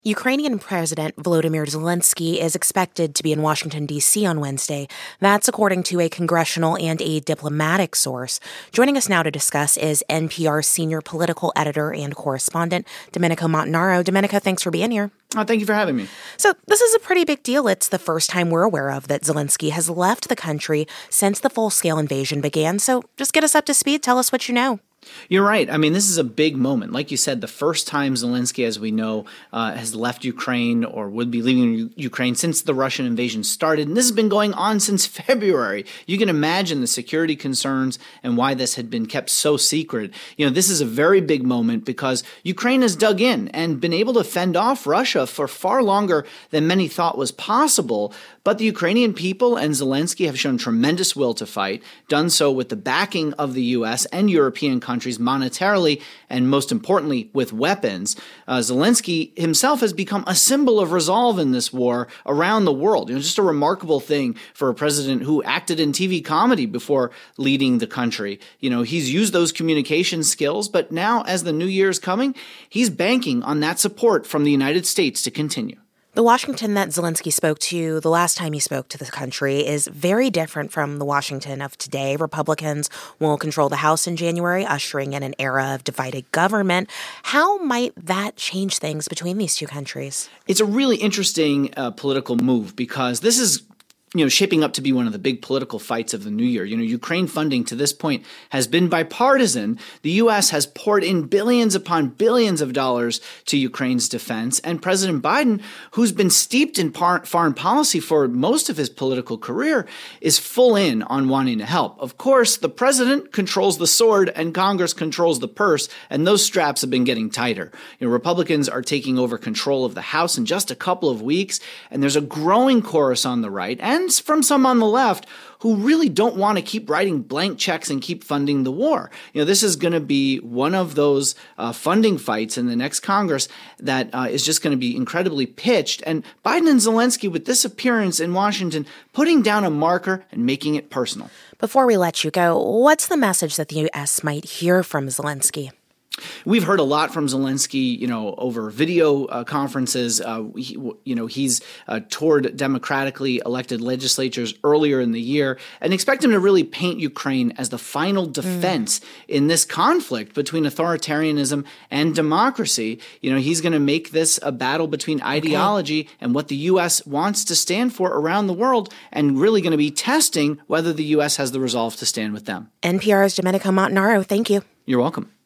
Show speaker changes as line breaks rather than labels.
Ukrainian President Volodymyr Zelensky is expected to be in Washington, D.C. on Wednesday. That's according to a congressional and a diplomatic source. Joining us now to discuss is NPR senior political editor and correspondent Domenico Montanaro. Domenico, thanks for being here.
Thank you for having me.
So this is a pretty big deal. It's the first time we're aware of that Zelensky has left the country since the full-scale invasion began. So just get us up to speed. Tell us what you know.
You're right. I mean, this is a big moment. Like you said, the first time Zelensky, as we know, has left Ukraine or would be leaving Ukraine since the Russian invasion started. And this has been going on since February. You can imagine the security concerns and why this had been kept so secret. You know, this is a very big moment because Ukraine has dug in and been able to fend off Russia for far longer than many thought was possible. But the Ukrainian people and Zelensky have shown tremendous will to fight, done so with the backing of the U.S. and European countries monetarily, and most importantly, with weapons. Zelensky himself has become a symbol of resolve in this war around the world. You know, just a remarkable thing for a president who acted in TV comedy before leading the country. You know, he's used those communication skills, but now as the new year is coming, he's banking on that support from the United States to continue.
The Washington that Zelensky spoke to the last time he spoke to the country is very different from the Washington of today. Republicans will control the House in January, ushering in an era of divided government. How might that change things between these two countries?
It's a really interesting political move because this is shaping up to be one of the big political fights of the new year. Ukraine funding to this point has been bipartisan. The U.S. has poured in billions upon billions of dollars to Ukraine's defense. And President Biden, who's been steeped in foreign policy for most of his political career, is full in on wanting to help. Of course, the president controls the sword and Congress controls the purse, and those straps have been getting tighter. Republicans are taking over control of the House in just a couple of weeks, and there's a growing chorus on the right and from some on the left who really don't want to keep writing blank checks and keep funding the war. This is going to be one of those funding fights in the next Congress that is just going to be incredibly pitched. And Biden and Zelensky, with this appearance in Washington, putting down a marker and making it personal.
Before we let you go, what's the message that the U.S. might hear from Zelensky?
We've heard a lot from Zelensky, over video conferences. He's toured democratically elected legislatures earlier in the year and expect him to really paint Ukraine as the final defense in this conflict between authoritarianism and democracy. He's going to make this a battle between ideology and what the U.S. wants to stand for around the world, and really going to be testing whether the U.S. has the resolve to stand with them.
NPR's Domenico Montanaro, thank you.
You're welcome.